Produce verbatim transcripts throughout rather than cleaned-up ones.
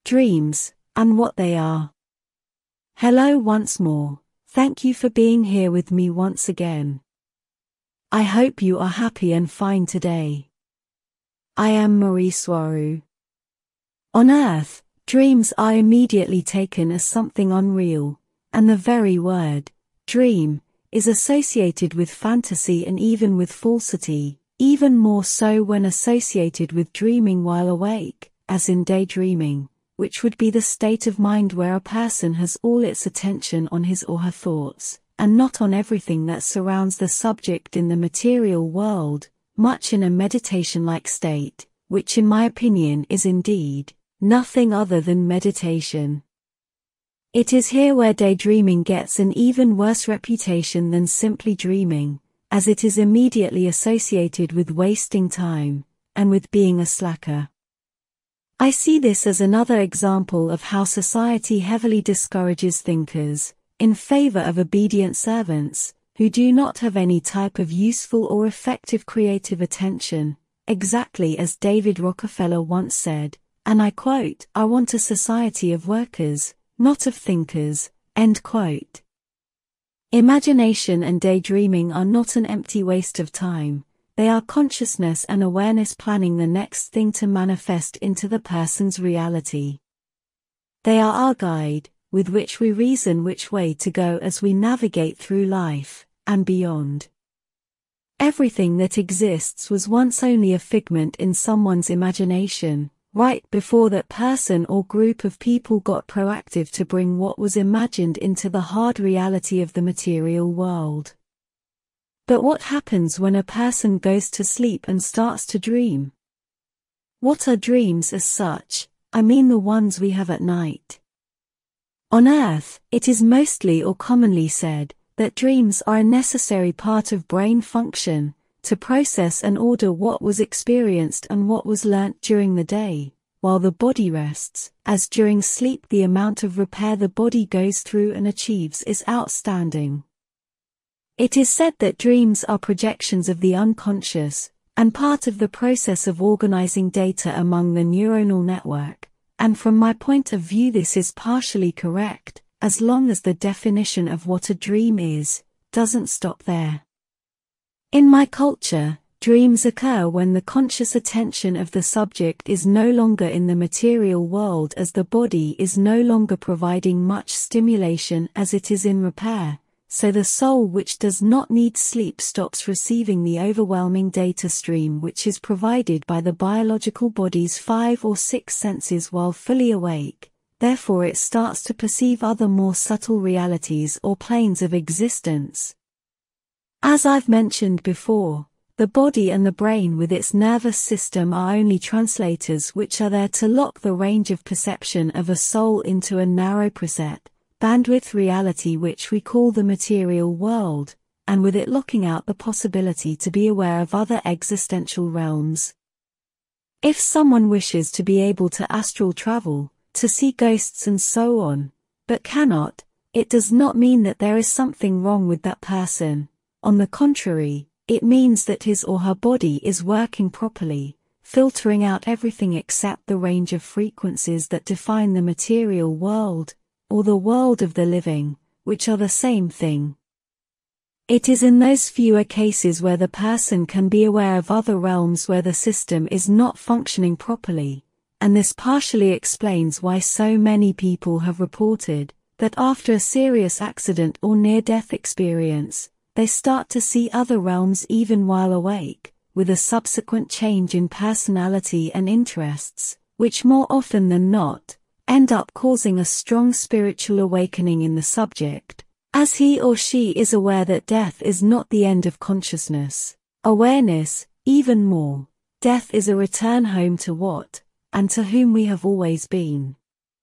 dreams, and what they are. Hello once more, thank you for being here with me once again. I hope you are happy and fine today. I am Marie Soirou. On Earth, dreams are immediately taken as something unreal, and the very word, dream, is associated with fantasy and even with falsity, even more so when associated with dreaming while awake, as in daydreaming, which would be the state of mind where a person has all its attention on his or her thoughts, and not on everything that surrounds the subject in the material world, much in a meditation-like state, which in my opinion is indeed nothing other than meditation. It is here where daydreaming gets an even worse reputation than simply dreaming, as it is immediately associated with wasting time, and with being a slacker. I see this as another example of how society heavily discourages thinkers, in favor of obedient servants, who do not have any type of useful or effective creative attention, exactly as David Rockefeller once said, and I quote, "I want a society of workers, not of thinkers," end quote. Imagination and daydreaming are not an empty waste of time, they are consciousness and awareness planning the next thing to manifest into the person's reality. They are our guide, with which we reason which way to go as we navigate through life, and beyond. Everything that exists was once only a figment in someone's imagination, right before that person or group of people got proactive to bring what was imagined into the hard reality of the material world. But what happens when a person goes to sleep and starts to dream? What are dreams as such? I mean the ones we have at night. On Earth, it is mostly or commonly said that dreams are a necessary part of brain function, to process and order what was experienced and what was learnt during the day, while the body rests, as during sleep the amount of repair the body goes through and achieves is outstanding. It is said that dreams are projections of the unconscious, and part of the process of organizing data among the neuronal network, and from my point of view this is partially correct, as long as the definition of what a dream is, doesn't stop there. In my culture, dreams occur when the conscious attention of the subject is no longer in the material world as the body is no longer providing much stimulation as it is in repair, so the soul which does not need sleep stops receiving the overwhelming data stream which is provided by the biological body's five or six senses while fully awake, therefore it starts to perceive other more subtle realities or planes of existence. As I've mentioned before, the body and the brain with its nervous system are only translators which are there to lock the range of perception of a soul into a narrow preset, bandwidth reality which we call the material world, and with it locking out the possibility to be aware of other existential realms. If someone wishes to be able to astral travel, to see ghosts and so on, but cannot, it does not mean that there is something wrong with that person. On the contrary, it means that his or her body is working properly, filtering out everything except the range of frequencies that define the material world, or the world of the living, which are the same thing. It is in those fewer cases where the person can be aware of other realms where the system is not functioning properly, and this partially explains why so many people have reported that after a serious accident or near-death experience, they start to see other realms even while awake, with a subsequent change in personality and interests, which more often than not, end up causing a strong spiritual awakening in the subject, as he or she is aware that death is not the end of consciousness. Awareness, even more, death is a return home to what, and to whom we have always been.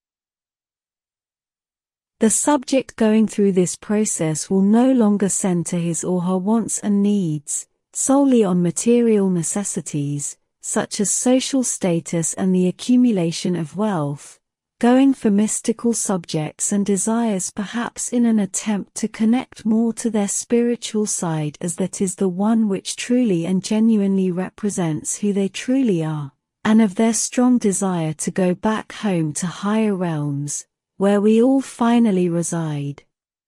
The subject going through this process will no longer center his or her wants and needs solely on material necessities, such as social status and the accumulation of wealth, going for mystical subjects and desires perhaps in an attempt to connect more to their spiritual side as that is the one which truly and genuinely represents who they truly are, and of their strong desire to go back home to higher realms, where we all finally reside.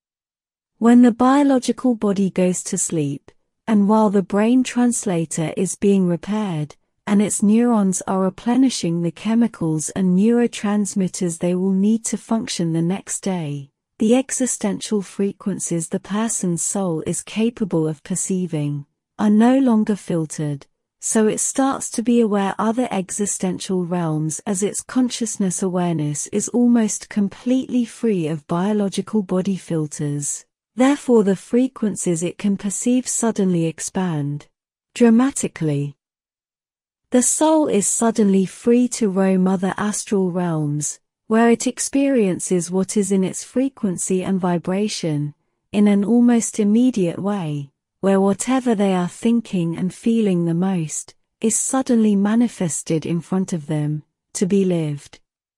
When the biological body goes to sleep, and while the brain translator is being repaired, and its neurons are replenishing the chemicals and neurotransmitters they will need to function the next day, the existential frequencies the person's soul is capable of perceiving are no longer filtered, so it starts to be aware other existential realms as its consciousness awareness is almost completely free of biological body filters. Therefore the frequencies it can perceive suddenly expand dramatically. The soul is suddenly free to roam other astral realms, where it experiences what is in its frequency and vibration, in an almost immediate way, where whatever they are thinking and feeling the most, is suddenly manifested in front of them, to be lived.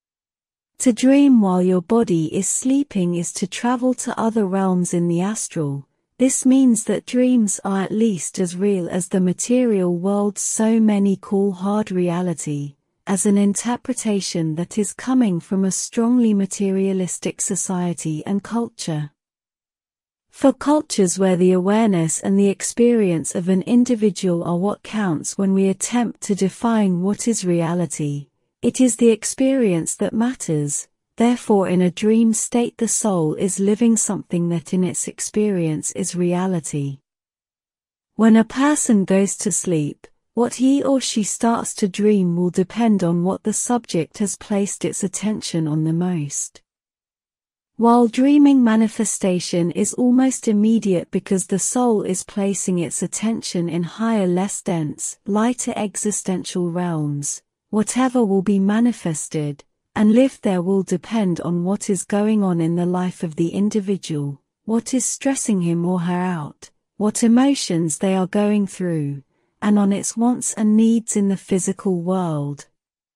To dream while your body is sleeping is to travel to other realms in the astral. This means that dreams are at least as real as the material world so many call hard reality, as an interpretation that is coming from a strongly materialistic society and culture. For cultures where the awareness and the experience of an individual are what counts when we attempt to define what is reality, it is the experience that matters. Therefore in a dream state the soul is living something that in its experience is reality. When a person goes to sleep, what he or she starts to dream will depend on what the subject has placed its attention on the most. While dreaming manifestation is almost immediate because the soul is placing its attention in higher, less dense, lighter existential realms, whatever will be manifested and lived there will depend on what is going on in the life of the individual, what is stressing him or her out, what emotions they are going through, and on its wants and needs in the physical world.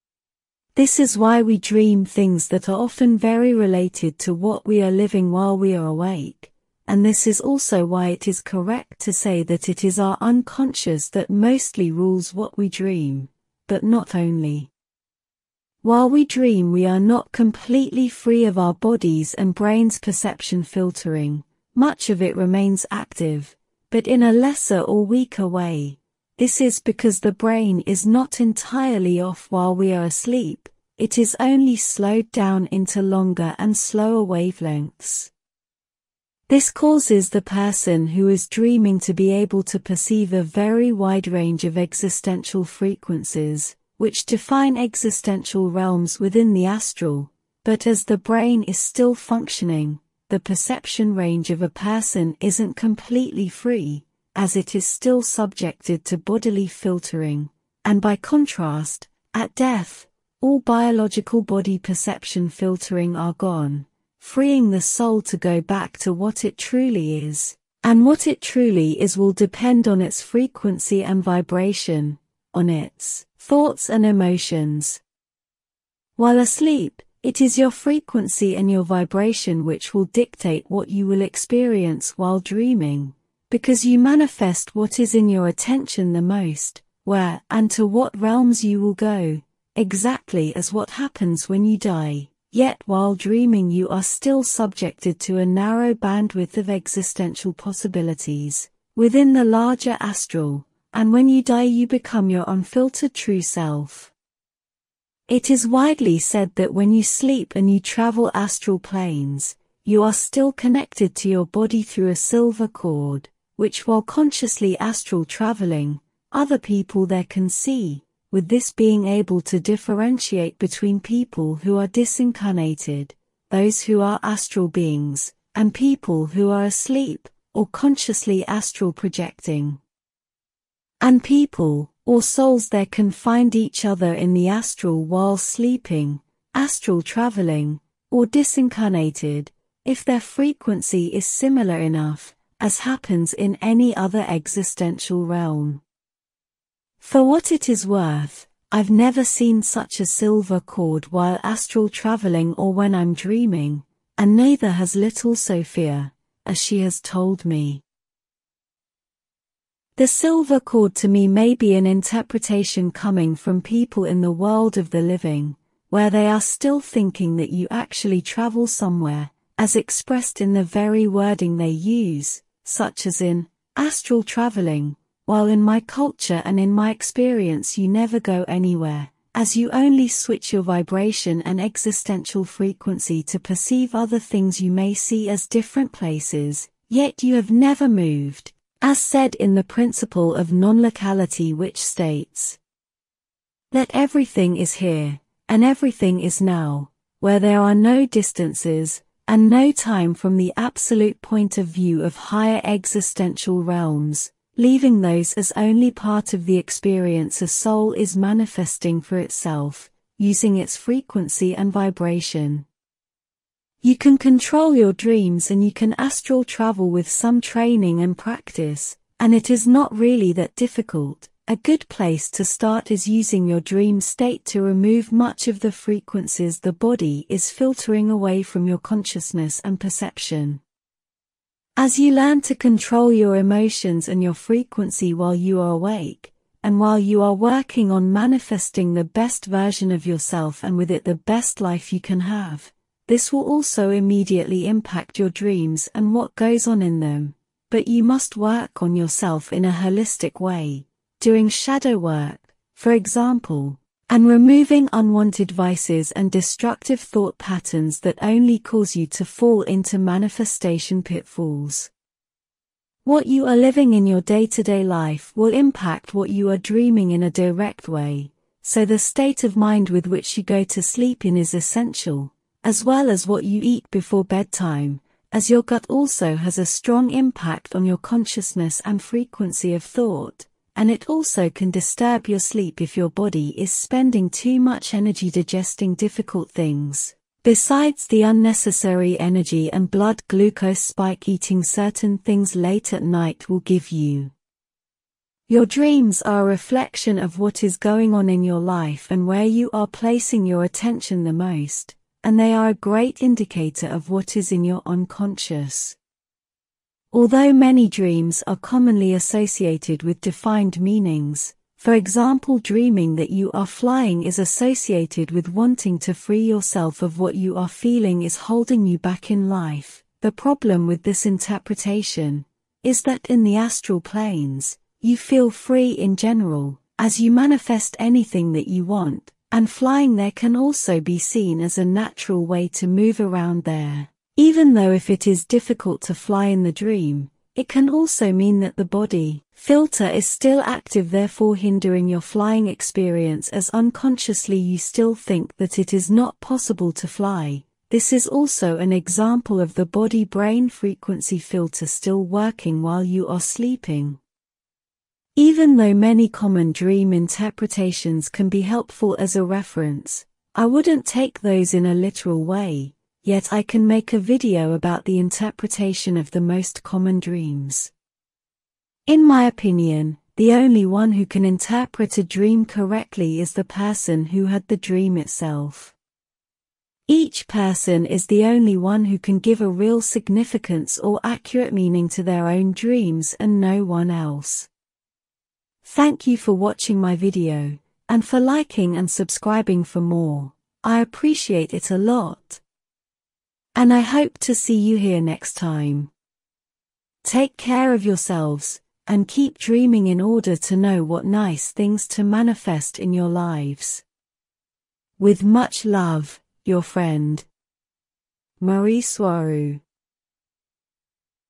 This is why we dream things that are often very related to what we are living while we are awake, and this is also why it is correct to say that it is our unconscious that mostly rules what we dream, but not only. While we dream we are not completely free of our bodies and brain's perception filtering, much of it remains active, but in a lesser or weaker way. This is because the brain is not entirely off while we are asleep, it is only slowed down into longer and slower wavelengths. This causes the person who is dreaming to be able to perceive a very wide range of existential frequencies, which define existential realms within the astral, but as the brain is still functioning, the perception range of a person isn't completely free, as it is still subjected to bodily filtering, and by contrast, at death, all biological body perception filtering are gone, freeing the soul to go back to what it truly is, and what it truly is will depend on its frequency and vibration, on its thoughts and emotions. While asleep, it is your frequency and your vibration which will dictate what you will experience while dreaming, because you manifest what is in your attention the most, where and to what realms you will go, exactly as what happens when you die. Yet while dreaming you are still subjected to a narrow bandwidth of existential possibilities, within the larger astral, and when you die you become your unfiltered true self. It is widely said that when you sleep and you travel astral planes, you are still connected to your body through a silver cord, which while consciously astral traveling, other people there can see, with this being able to differentiate between people who are disincarnated, those who are astral beings, and people who are asleep, or consciously astral projecting. And people, or souls there can find each other in the astral while sleeping, astral traveling, or disincarnated, if their frequency is similar enough, as happens in any other existential realm. For what it is worth, I've never seen such a silver cord while astral traveling or when I'm dreaming, and neither has little Sophia, as she has told me. The silver cord to me may be an interpretation coming from people in the world of the living, where they are still thinking that you actually travel somewhere, as expressed in the very wording they use, such as in astral traveling, while in my culture and in my experience you never go anywhere, as you only switch your vibration and existential frequency to perceive other things you may see as different places, yet you have never moved, as said in the principle of non-locality, which states that everything is here, and everything is now, where there are no distances, and no time from the absolute point of view of higher existential realms, leaving those as only part of the experience a soul is manifesting for itself, using its frequency and vibration. You can control your dreams and you can astral travel with some training and practice, and it is not really that difficult. A good place to start is using your dream state to remove much of the frequencies the body is filtering away from your consciousness and perception. As you learn to control your emotions and your frequency while you are awake, and while you are working on manifesting the best version of yourself and with it the best life you can have, this will also immediately impact your dreams and what goes on in them. But you must work on yourself in a holistic way, doing shadow work, for example, and removing unwanted vices and destructive thought patterns that only cause you to fall into manifestation pitfalls. What you are living in your day-to-day life will impact what you are dreaming in a direct way, so the state of mind with which you go to sleep in is essential, as well as what you eat before bedtime, as your gut also has a strong impact on your consciousness and frequency of thought, and it also can disturb your sleep if your body is spending too much energy digesting difficult things. Besides the unnecessary energy and blood glucose spike eating certain things late at night will give you. Your dreams are a reflection of what is going on in your life and where you are placing your attention the most, and they are a great indicator of what is in your unconscious. Although many dreams are commonly associated with defined meanings, for example, dreaming that you are flying is associated with wanting to free yourself of what you are feeling is holding you back in life. The problem with this interpretation is that in the astral planes, you feel free in general, as you manifest anything that you want, and flying there can also be seen as a natural way to move around there. Even though if it is difficult to fly in the dream, it can also mean that the body filter is still active, therefore hindering your flying experience, as unconsciously you still think that it is not possible to fly. This is also an example of the body-brain frequency filter still working while you are sleeping. Even though many common dream interpretations can be helpful as a reference, I wouldn't take those in a literal way, yet I can make a video about the interpretation of the most common dreams. In my opinion, the only one who can interpret a dream correctly is the person who had the dream itself. Each person is the only one who can give a real significance or accurate meaning to their own dreams and no one else. Thank you for watching my video, and for liking and subscribing for more. I appreciate it a lot. And I hope to see you here next time. Take care of yourselves, and keep dreaming in order to know what nice things to manifest in your lives. With much love, your friend, Marie Soirou.